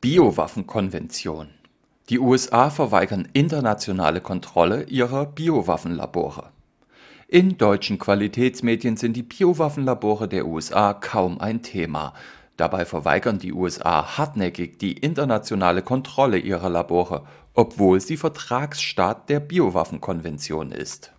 Biowaffenkonvention. Die USA verweigern internationale Kontrolle ihrer Biowaffenlabore. In deutschen Qualitätsmedien sind die Biowaffenlabore der USA kaum ein Thema. Dabei verweigern die USA hartnäckig die internationale Kontrolle ihrer Labore, obwohl sie Vertragsstaat der Biowaffenkonvention ist.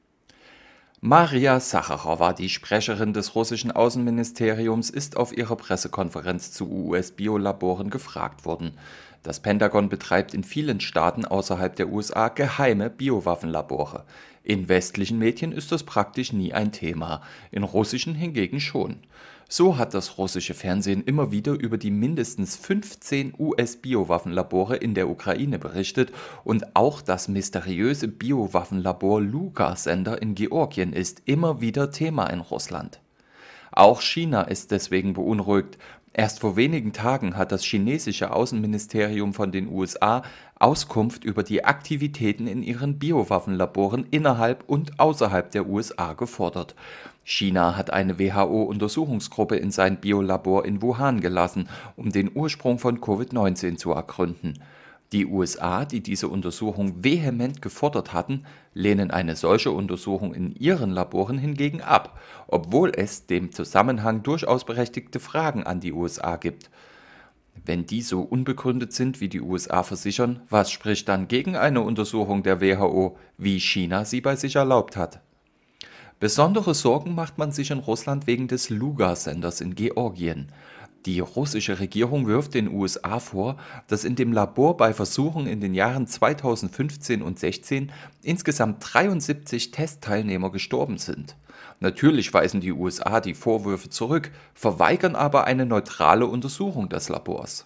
Maria Sacharowa, die Sprecherin des russischen Außenministeriums, ist auf ihrer Pressekonferenz zu US-Biolaboren gefragt worden. Das Pentagon betreibt in vielen Staaten außerhalb der USA geheime Biowaffenlabore. In westlichen Medien ist das praktisch nie ein Thema, in russischen hingegen schon. So hat das russische Fernsehen immer wieder über die mindestens 15 US-Biowaffenlabore in der Ukraine berichtet und auch das mysteriöse Biowaffenlabor Luga-Sender in Georgien ist immer wieder Thema in Russland. Auch China ist deswegen beunruhigt. Erst vor wenigen Tagen hat das chinesische Außenministerium von den USA Auskunft über die Aktivitäten in ihren Biowaffenlaboren innerhalb und außerhalb der USA gefordert. China hat eine WHO-Untersuchungsgruppe in sein Biolabor in Wuhan gelassen, um den Ursprung von Covid-19 zu ergründen. Die USA, die diese Untersuchung vehement gefordert hatten, lehnen eine solche Untersuchung in ihren Laboren hingegen ab, obwohl es dem Zusammenhang durchaus berechtigte Fragen an die USA gibt. Wenn die so unbegründet sind, wie die USA versichern, was spricht dann gegen eine Untersuchung der WHO, wie China sie bei sich erlaubt hat? Besondere Sorgen macht man sich in Russland wegen des Luga-Senders in Georgien. Die russische Regierung wirft den USA vor, dass in dem Labor bei Versuchen in den Jahren 2015 und 2016 insgesamt 73 Testteilnehmer gestorben sind. Natürlich weisen die USA die Vorwürfe zurück, verweigern aber eine neutrale Untersuchung des Labors.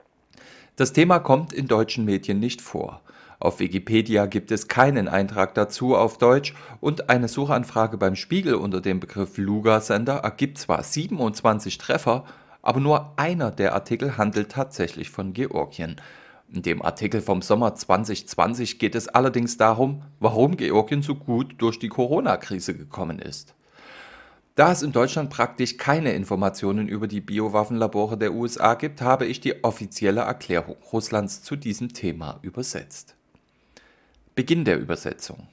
Das Thema kommt in deutschen Medien nicht vor. Auf Wikipedia gibt es keinen Eintrag dazu auf Deutsch und eine Suchanfrage beim Spiegel unter dem Begriff Luga-Sender ergibt zwar 27 Treffer, aber nur einer der Artikel handelt tatsächlich von Georgien. In dem Artikel vom Sommer 2020 geht es allerdings darum, warum Georgien so gut durch die Corona-Krise gekommen ist. Da es in Deutschland praktisch keine Informationen über die Biowaffenlabore der USA gibt, habe ich die offizielle Erklärung Russlands zu diesem Thema übersetzt. Beginn der Übersetzung.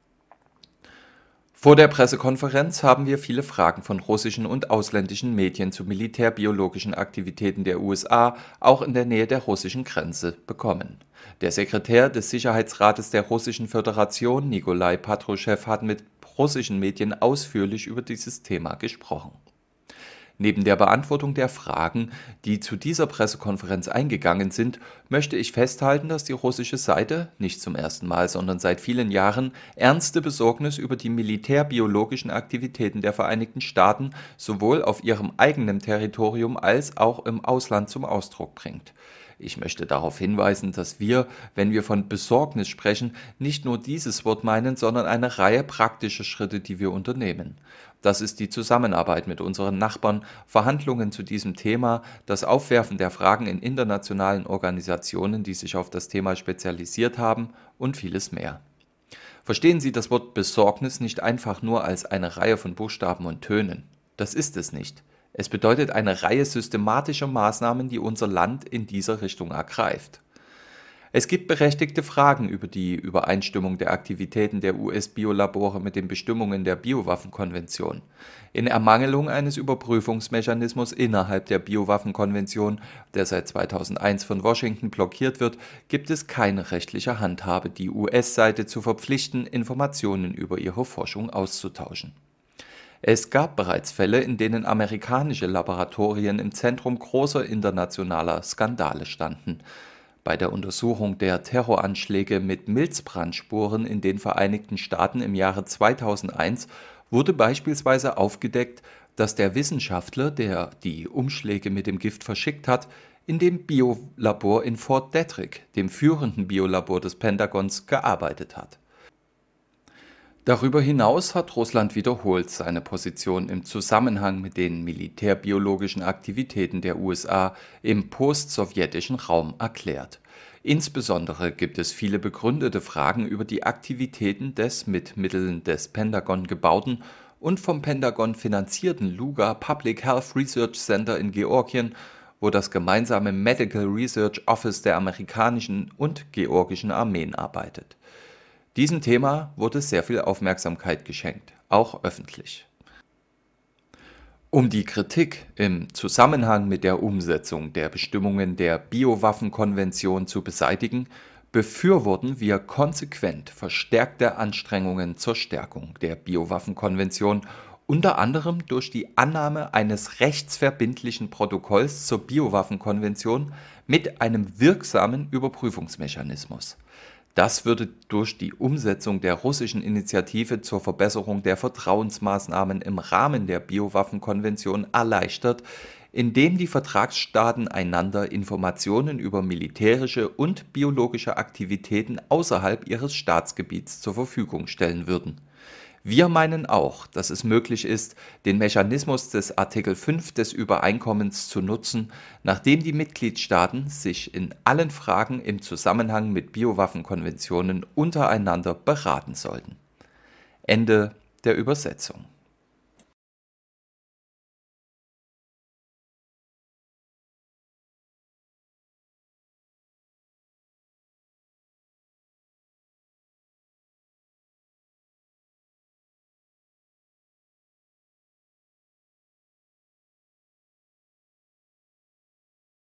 Vor der Pressekonferenz haben wir viele Fragen von russischen und ausländischen Medien zu militärbiologischen Aktivitäten der USA, auch in der Nähe der russischen Grenze, bekommen. Der Sekretär des Sicherheitsrates der Russischen Föderation, Nikolai Patruschew, hat mit russischen Medien ausführlich über dieses Thema gesprochen. Neben der Beantwortung der Fragen, die zu dieser Pressekonferenz eingegangen sind, möchte ich festhalten, dass die russische Seite, nicht zum ersten Mal, sondern seit vielen Jahren, ernste Besorgnis über die militärbiologischen Aktivitäten der Vereinigten Staaten sowohl auf ihrem eigenen Territorium als auch im Ausland zum Ausdruck bringt. Ich möchte darauf hinweisen, dass wir, wenn wir von Besorgnis sprechen, nicht nur dieses Wort meinen, sondern eine Reihe praktischer Schritte, die wir unternehmen. Das ist die Zusammenarbeit mit unseren Nachbarn, Verhandlungen zu diesem Thema, das Aufwerfen der Fragen in internationalen Organisationen, die sich auf das Thema spezialisiert haben und vieles mehr. Verstehen Sie das Wort Besorgnis nicht einfach nur als eine Reihe von Buchstaben und Tönen. Das ist es nicht. Es bedeutet eine Reihe systematischer Maßnahmen, die unser Land in dieser Richtung ergreift. Es gibt berechtigte Fragen über die Übereinstimmung der Aktivitäten der US-Biolabore mit den Bestimmungen der Biowaffenkonvention. In Ermangelung eines Überprüfungsmechanismus innerhalb der Biowaffenkonvention, der seit 2001 von Washington blockiert wird, gibt es keine rechtliche Handhabe, die US-Seite zu verpflichten, Informationen über ihre Forschung auszutauschen. Es gab bereits Fälle, in denen amerikanische Laboratorien im Zentrum großer internationaler Skandale standen. Bei der Untersuchung der Terroranschläge mit Milzbrandspuren in den Vereinigten Staaten im Jahre 2001 wurde beispielsweise aufgedeckt, dass der Wissenschaftler, der die Umschläge mit dem Gift verschickt hat, in dem Biolabor in Fort Detrick, dem führenden Biolabor des Pentagons, gearbeitet hat. Darüber hinaus hat Russland wiederholt seine Position im Zusammenhang mit den militärbiologischen Aktivitäten der USA im postsowjetischen Raum erklärt. Insbesondere gibt es viele begründete Fragen über die Aktivitäten des mit Mitteln des Pentagon gebauten und vom Pentagon finanzierten Luga Public Health Research Center in Georgien wo das gemeinsame Medical Research Office der amerikanischen und georgischen Armeen arbeitet. Diesem Thema wurde sehr viel Aufmerksamkeit geschenkt, auch öffentlich. Um die Kritik im Zusammenhang mit der Umsetzung der Bestimmungen der Biowaffenkonvention zu beseitigen, befürworten wir konsequent verstärkte Anstrengungen zur Stärkung der Biowaffenkonvention, unter anderem durch die Annahme eines rechtsverbindlichen Protokolls zur Biowaffenkonvention mit einem wirksamen Überprüfungsmechanismus. Das würde durch die Umsetzung der russischen Initiative zur Verbesserung der Vertrauensmaßnahmen im Rahmen der Biowaffenkonvention erleichtert, indem die Vertragsstaaten einander Informationen über militärische und biologische Aktivitäten außerhalb ihres Staatsgebiets zur Verfügung stellen würden. Wir meinen auch, dass es möglich ist, den Mechanismus des Artikel 5 des Übereinkommens zu nutzen, nachdem die Mitgliedstaaten sich in allen Fragen im Zusammenhang mit Biowaffenkonventionen untereinander beraten sollten. Ende der Übersetzung.